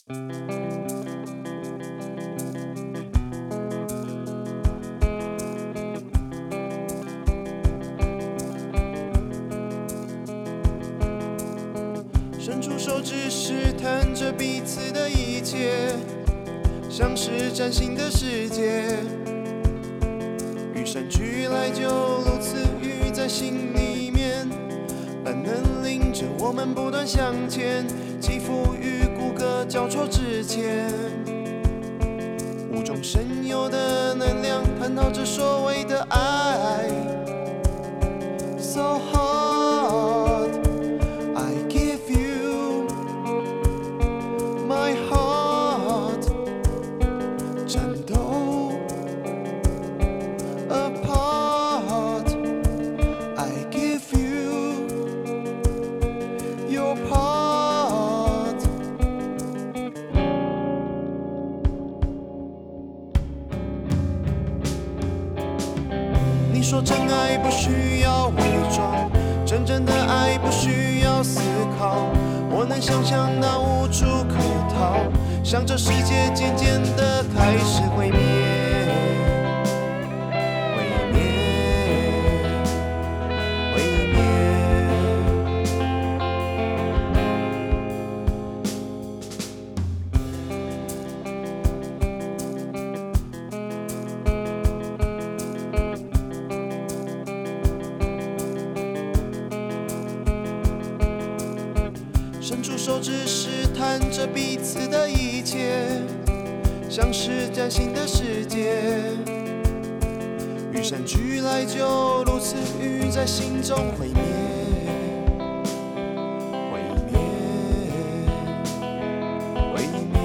伸出手指试探着彼此的一切，像是崭新的世界。与生俱来就如此郁在心里面，本能领着我们不断向前，肌肤与骨骼交错之前，无中生有的能量探讨着所谓的爱。So hard, I give you my heart， 战斗 apart， I give you your part。 你说真爱不需要伪装，真正的爱不需要思考，我能想象到无处可逃，向这世界渐渐地开始毁灭，毁灭，毁灭。伸出手指试探着彼此的一切，像是崭新的世界。与生俱来就如此郁在心中毁灭，毁灭，毁灭。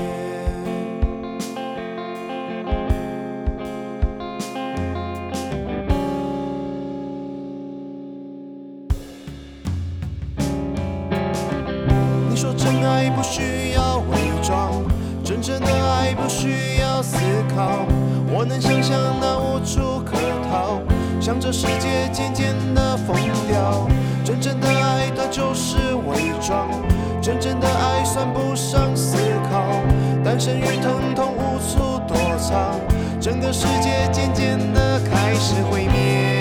你说真爱不需要伪装，真正的爱不需要思考，我能想象那无处可逃，向这世界渐渐地疯掉。真正的爱它就是伪装，真正的爱算不上思考，单身与疼痛无处躲藏，整个世界渐渐地开始毁灭。